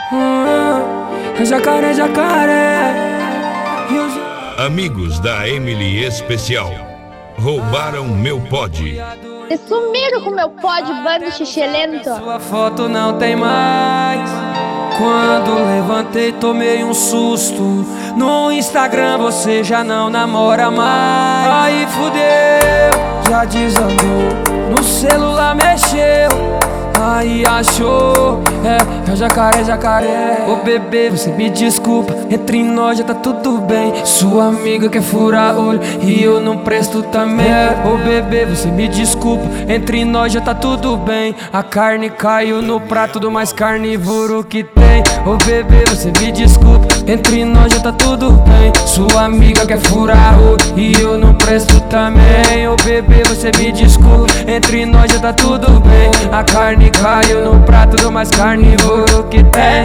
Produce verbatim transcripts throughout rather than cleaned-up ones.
hum, Jacaré, jacaré. Amigos da Emily Especial roubaram meu pod. Vocês sumiram com meu pod, bando xixelento. Sua foto não tem mais. Quando levantei tomei um susto. No Instagram você já não namora mais. Aí fudeu, já desandou. No celular mexeu, aí achou, é, é jacaré, jacaré. Ô bebê, você me desculpa, entre nós já tá tudo bem. Sua amiga quer furar olho e eu não presto também. Ô bebê, você me desculpa, entre nós já tá tudo bem. A carne caiu no prato do mais carnívoro que tem. Ô bebê, você me desculpa, entre nós já tá tudo bem. Sua amiga quer furar olho e eu não presto também. Ô bebê, você me desculpa, entre nós já tá tudo bem. A carne caiu no prato do mais carnívoro que tem.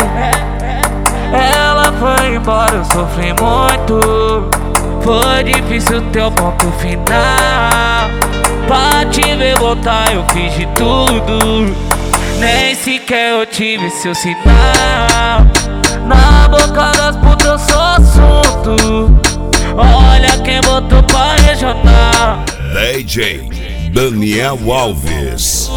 Ela foi embora, eu sofri muito. Foi difícil ter o ponto final. Pra te ver voltar eu fiz de tudo. Nem sequer eu tive seu sinal. Na boca das putas eu sou assunto. Olha quem botou pra regional. D J Daniel Alves.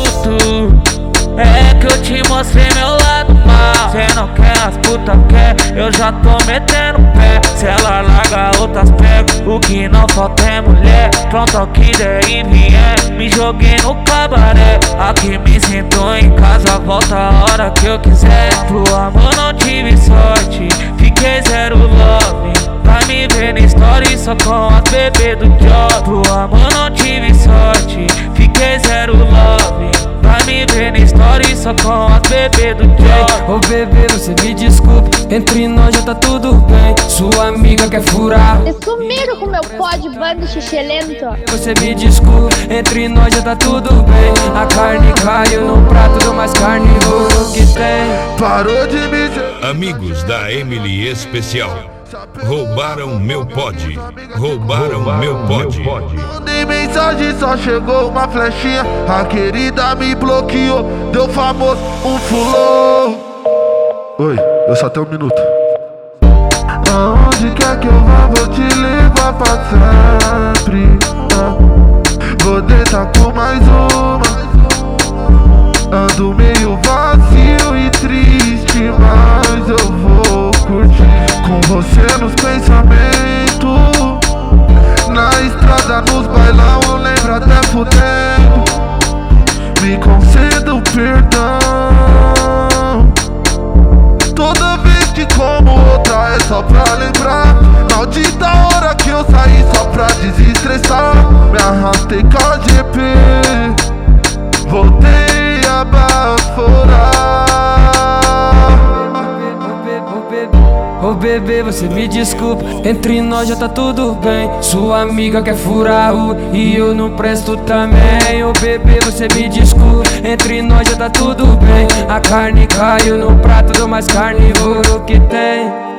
É que eu te mostrei meu lado mal. Cê não quer, as putas quer, eu já tô metendo o pé. Se ela larga, outras pego. O que não falta é mulher. Pronto ao que der e vier. Me joguei no cabaré. Aqui me sinto em casa, volta a hora que eu quiser. Pro amor não tive sorte, fiquei zero love. Pra me ver na story só com as bebês do job. Pro amor não tive sorte, fiquei zero love. Pra me ver na story só com as bebês do job. Ô bebê, você me desculpa, entre nós já tá tudo bem. Sua amiga quer furar. Vocês sumiram com meu pod, bando xixelento. Você me desculpa, entre nós já tá tudo bem. A carne caiu no prato do mais carnívoro que tem. Parou de me... Amigos da Emily Especial roubaram meu pod. Roubaram meu pod. Mandei mensagem, só chegou uma flechinha. A querida me bloqueou, deu famoso, um fulô. Oi, eu só tenho um minuto. Aonde quer que eu vá, vou te levar pra sempre. Vou deitar com mais uma. Ando meio vazio e triste, mas eu vou curtir com você nos pensamentos. Na estrada, nos bailão, eu lembro até fudendo. Me conceda o perdão. Toda vez que como outra é só pra lembrar. Maldita hora que eu saí só pra desestressar. Me arrastei com a G P, voltei a baforar. Ô bebê, você me desculpa, entre nós já tá tudo bem. Sua amiga quer furar o e eu não presto também. Ô bebê, você me desculpa, entre nós já tá tudo bem. A carne caiu no prato do mais carnívoro que tem.